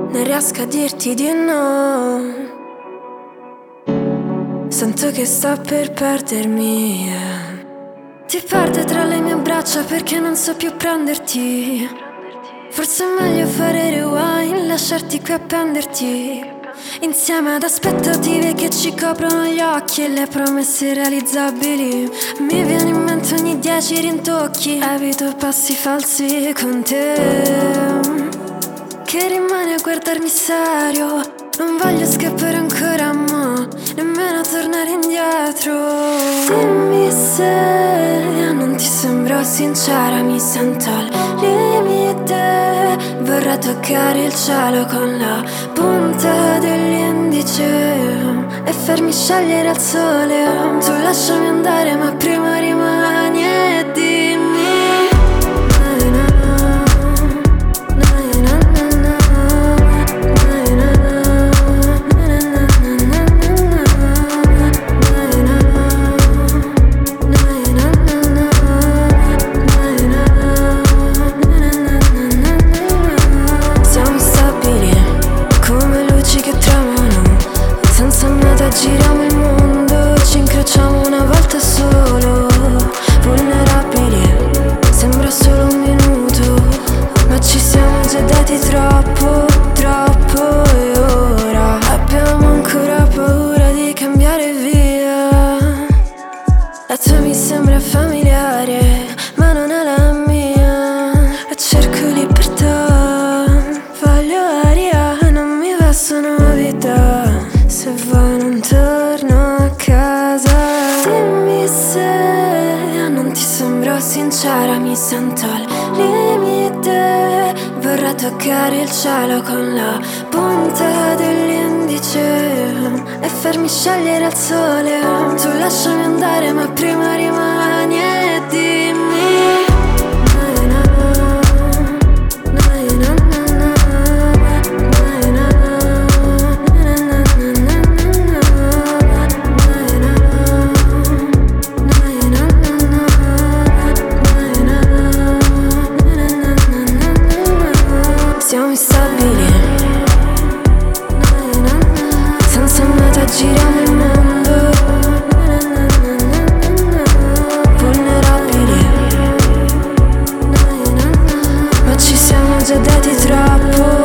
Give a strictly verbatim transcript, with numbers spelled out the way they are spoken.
non riesco a dirti di no. Sento che sto per perdermi, yeah. Ti perdo tra le mie braccia perché non so più prenderti. Forse è meglio fare rewind, lasciarti qui a prenderti insieme ad aspettative che ci coprono gli occhi e le promesse realizzabili. Mi viene in mente ogni dieci rintocchi, evito passi falsi con te, che rimane a guardarmi serio. Non voglio scappare ancora, ma nemmeno tornare indietro. Dimmi se non ti sembro sincera, mi sento al limite. Vorrei toccare il cielo con la punta dell'indice e farmi scegliere al sole. Tu lasciami andare, ma prima rimani e dimmi. Giriamo il mondo, ci incrociamo una volta solo. Vulnerabili, sembra solo un minuto, ma ci siamo già dati troppo, troppo. E ora abbiamo ancora paura di cambiare via. La tua mi sembra familiare, ma non è la mia. E cerco libertà, voglio aria, non mi basta novità. Se vuoi non torno a casa. Dimmi se non ti sembro sincera, mi sento al limite. Vorrei toccare il cielo con la punta dell'indice e farmi scegliere al sole. Tu lasciami andare, ma prima rimani e dimmi. Siamo instabili, senza meta giriamo il mondo. Vulnerabili, ma ci siamo già dati troppo.